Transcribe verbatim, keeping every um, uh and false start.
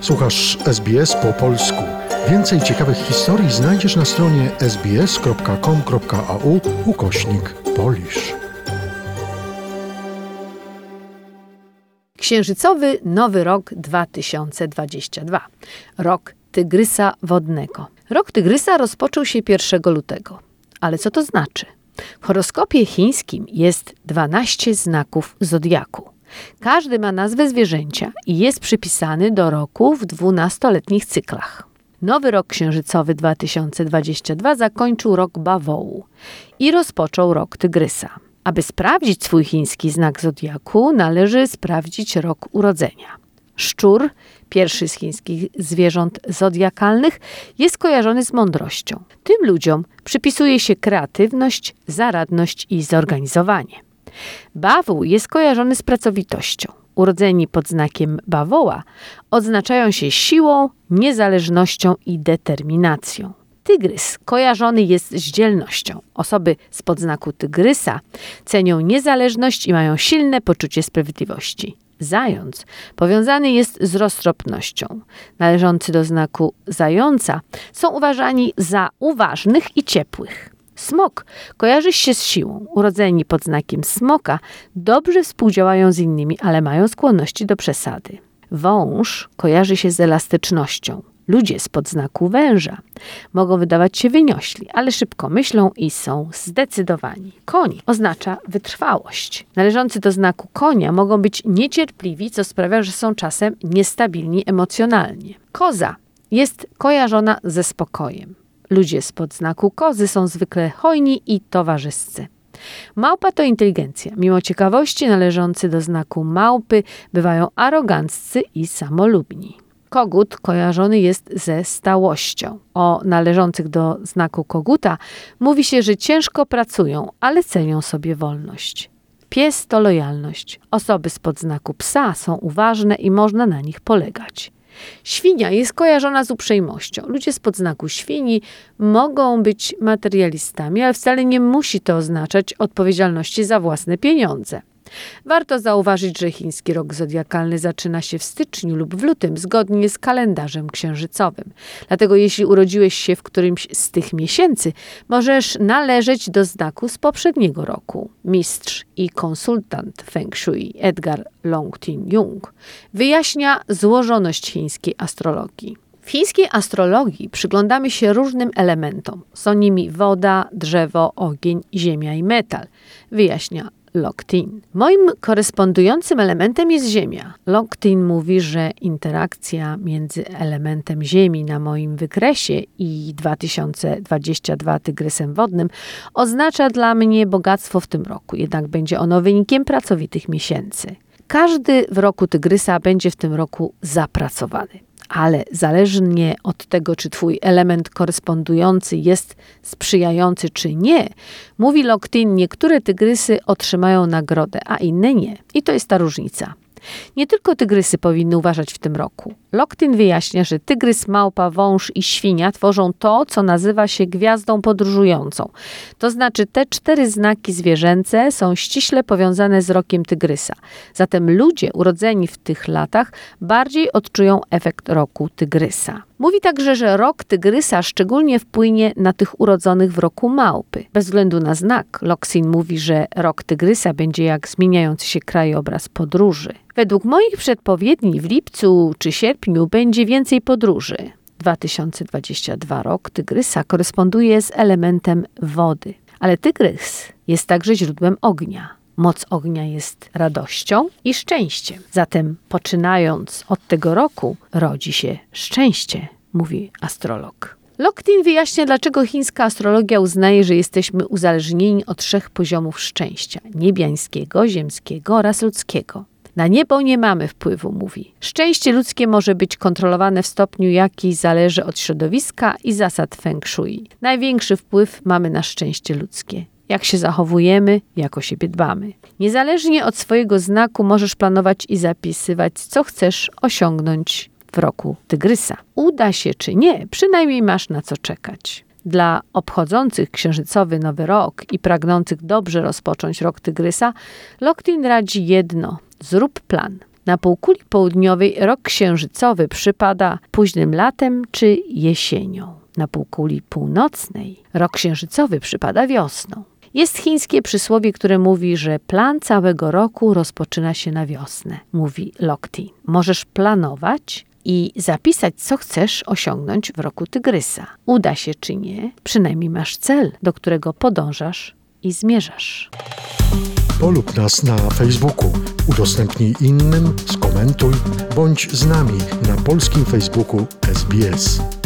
Słuchasz S B S po polsku. Więcej ciekawych historii znajdziesz na stronie sbs.com.au ukośnik Polish. Księżycowy Nowy Rok dwa tysiące dwudziesty drugi. Rok Tygrysa Wodnego. Rok Tygrysa rozpoczął się pierwszego lutego. Ale co to znaczy? W horoskopie chińskim jest dwanaście znaków zodiaku. Każdy ma nazwę zwierzęcia i jest przypisany do roku w dwunastoletnich cyklach. Nowy rok księżycowy dwa tysiące dwudziesty drugi zakończył rok bawołu i rozpoczął rok tygrysa. Aby sprawdzić swój chiński znak zodiaku, należy sprawdzić rok urodzenia. Szczur, pierwszy z chińskich zwierząt zodiakalnych, jest kojarzony z mądrością. Tym ludziom przypisuje się kreatywność, zaradność i zorganizowanie. Bawół jest kojarzony z pracowitością. Urodzeni pod znakiem bawoła odznaczają się siłą, niezależnością i determinacją. Tygrys kojarzony jest z dzielnością. Osoby z podznaku tygrysa cenią niezależność i mają silne poczucie sprawiedliwości. Zając powiązany jest z roztropnością. Należący do znaku zająca są uważani za uważnych i ciepłych. Smok kojarzy się z siłą. Urodzeni pod znakiem smoka dobrze współdziałają z innymi, ale mają skłonności do przesady. Wąż kojarzy się z elastycznością. Ludzie z podznaku węża mogą wydawać się wyniośli, ale szybko myślą i są zdecydowani. Koń oznacza wytrwałość. Należący do znaku konia mogą być niecierpliwi, co sprawia, że są czasem niestabilni emocjonalnie. Koza jest kojarzona ze spokojem. Ludzie z podznaku kozy są zwykle hojni i towarzyscy. Małpa to inteligencja. Mimo ciekawości należący do znaku małpy bywają aroganccy i samolubni. Kogut kojarzony jest ze stałością. O należących do znaku koguta mówi się, że ciężko pracują, ale cenią sobie wolność. Pies to lojalność. Osoby z podznaku psa są uważne i można na nich polegać. Świnia jest kojarzona z uprzejmością. Ludzie z podznaku świni mogą być materialistami, ale wcale nie musi to oznaczać odpowiedzialności za własne pieniądze. Warto zauważyć, że chiński rok zodiakalny zaczyna się w styczniu lub w lutym, zgodnie z kalendarzem księżycowym. Dlatego jeśli urodziłeś się w którymś z tych miesięcy, możesz należeć do znaku z poprzedniego roku. Mistrz i konsultant Feng Shui Edgar Long-Tin-Jung wyjaśnia złożoność chińskiej astrologii. W chińskiej astrologii przyglądamy się różnym elementom. Są nimi woda, drzewo, ogień, ziemia i metal, wyjaśnia Long-Tin. Moim korespondującym elementem jest Ziemia. Long-Tin mówi, że interakcja między elementem Ziemi na moim wykresie i dwa tysiące dwudziestym drugim tygrysem wodnym oznacza dla mnie bogactwo w tym roku, jednak będzie ono wynikiem pracowitych miesięcy. Każdy w roku tygrysa będzie w tym roku zapracowany. Ale zależnie od tego, czy twój element korespondujący jest sprzyjający, czy nie, mówi Long-Tin, niektóre tygrysy otrzymają nagrodę, a inne nie. I to jest ta różnica. Nie tylko tygrysy powinny uważać w tym roku. Long-Tin wyjaśnia, że tygrys, małpa, wąż i świnia tworzą to, co nazywa się gwiazdą podróżującą. To znaczy te cztery znaki zwierzęce są ściśle powiązane z rokiem tygrysa. Zatem ludzie urodzeni w tych latach bardziej odczują efekt roku tygrysa. Mówi także, że rok tygrysa szczególnie wpłynie na tych urodzonych w roku małpy. Bez względu na znak, Long-Tin mówi, że rok tygrysa będzie jak zmieniający się krajobraz podróży. Według moich przedpowiedni w lipcu czy sierpniu będzie więcej podróży. dwa tysiące dwudziesty drugi rok tygrysa koresponduje z elementem wody. Ale tygrys jest także źródłem ognia. Moc ognia jest radością i szczęściem. Zatem poczynając od tego roku rodzi się szczęście, mówi astrolog. Long-Tin wyjaśnia, dlaczego chińska astrologia uznaje, że jesteśmy uzależnieni od trzech poziomów szczęścia: niebiańskiego, ziemskiego oraz ludzkiego. Na niebo nie mamy wpływu, mówi. Szczęście ludzkie może być kontrolowane w stopniu, jaki zależy od środowiska i zasad Feng Shui. Największy wpływ mamy na szczęście ludzkie. Jak się zachowujemy, jak o siebie dbamy. Niezależnie od swojego znaku możesz planować i zapisywać, co chcesz osiągnąć w roku tygrysa. Uda się czy nie, przynajmniej masz na co czekać. Dla obchodzących księżycowy Nowy Rok i pragnących dobrze rozpocząć rok tygrysa, Long-Tin radzi jedno – zrób plan. Na półkuli południowej rok księżycowy przypada późnym latem czy jesienią. Na półkuli północnej rok księżycowy przypada wiosną. Jest chińskie przysłowie, które mówi, że plan całego roku rozpoczyna się na wiosnę, mówi Lok Tin. Możesz planować i zapisać, co chcesz osiągnąć w roku tygrysa. Uda się czy nie, przynajmniej masz cel, do którego podążasz i zmierzasz. Polub nas na Facebooku, udostępnij innym, skomentuj, bądź z nami na polskim Facebooku S B S.